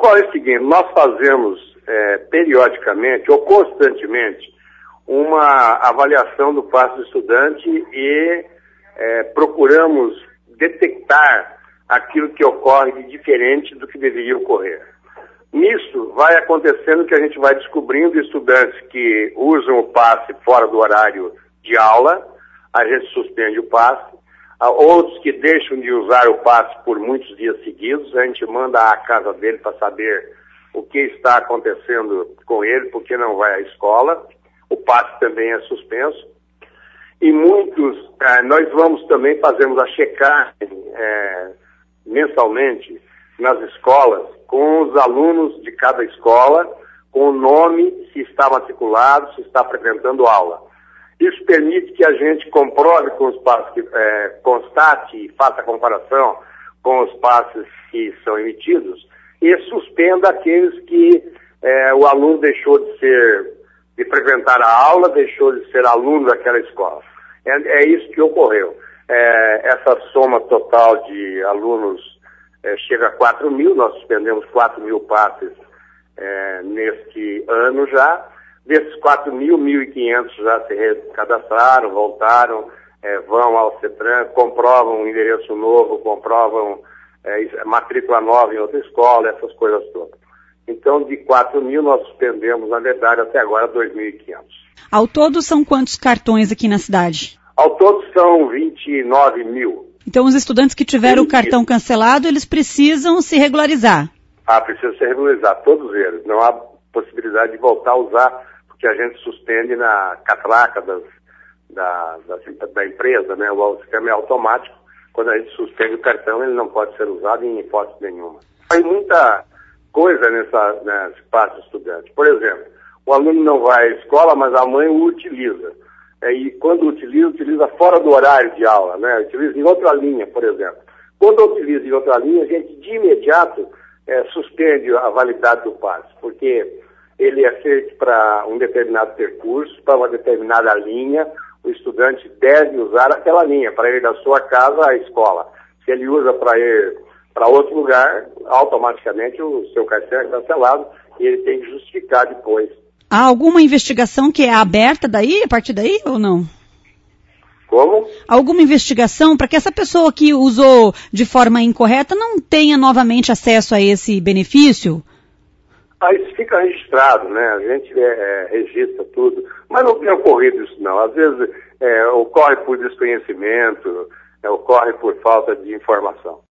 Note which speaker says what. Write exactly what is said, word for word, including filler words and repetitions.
Speaker 1: ocorre o seguinte, nós fazemos é, periodicamente ou constantemente uma avaliação do passe do estudante e é, procuramos detectar aquilo que ocorre de diferente do que deveria ocorrer. Nisso vai acontecendo que a gente vai descobrindo estudantes que usam o passe fora do horário de aula, a gente suspende o passe. Outros que deixam de usar o passe por muitos dias seguidos, a gente manda à casa dele para saber o que está acontecendo com ele, porque não vai à escola. O passe também é suspenso. E muitos, eh, nós vamos também, fazemos a checagem eh, mensalmente nas escolas, com os alunos de cada escola, com o nome, se está matriculado, se está frequentando aula. Isso permite que a gente comprove com os passes, é, constate e faça a comparação com os passes que são emitidos e suspenda aqueles que é, o aluno deixou de ser, de frequentar a aula, deixou de ser aluno daquela escola. É, é isso que ocorreu. É, essa soma total de alunos é, chega a quatro mil, nós suspendemos quatro mil passes é, neste ano já. Desses quatro mil, mil e quinhentos já se recadastraram, voltaram, é, vão ao CETRAN, comprovam um endereço novo, comprovam é, matrícula nova em outra escola, essas coisas todas. Então, de quatro mil, nós suspendemos, na verdade, até agora, dois mil e quinhentos.
Speaker 2: Ao todo, são quantos cartões aqui na cidade?
Speaker 1: Ao todo, são vinte e nove mil.
Speaker 2: Então, os estudantes que tiveram o cartão cancelado, eles precisam se regularizar? Ah,
Speaker 1: precisam se regularizar, todos eles. Não há possibilidade de voltar a usar, que a gente suspende na catraca das, da, da, da empresa, né? O sistema é automático. Quando a gente suspende o cartão, ele não pode ser usado em hipótese nenhuma. Tem muita coisa nessa, nesse passe do estudante. Por exemplo, o aluno não vai à escola, mas a mãe o utiliza. É, e quando utiliza, utiliza fora do horário de aula, né? Utiliza em outra linha, por exemplo. Quando utiliza em outra linha, a gente de imediato é, suspende a validade do passe, porque ele é feito para um determinado percurso, para uma determinada linha, o estudante deve usar aquela linha, para ir da sua casa à escola. Se ele usa para ir para outro lugar, automaticamente o seu cartão é cancelado e ele tem que justificar depois.
Speaker 2: Há alguma investigação que é aberta daí, a partir daí, ou não?
Speaker 1: Como?
Speaker 2: Alguma investigação para que essa pessoa que usou de forma incorreta não tenha novamente acesso a esse benefício?
Speaker 1: Ah, isso fica registrado, né? A gente é, é, registra tudo. Mas não tem ocorrido isso, não. Às vezes é, ocorre por desconhecimento, é, ocorre por falta de informação.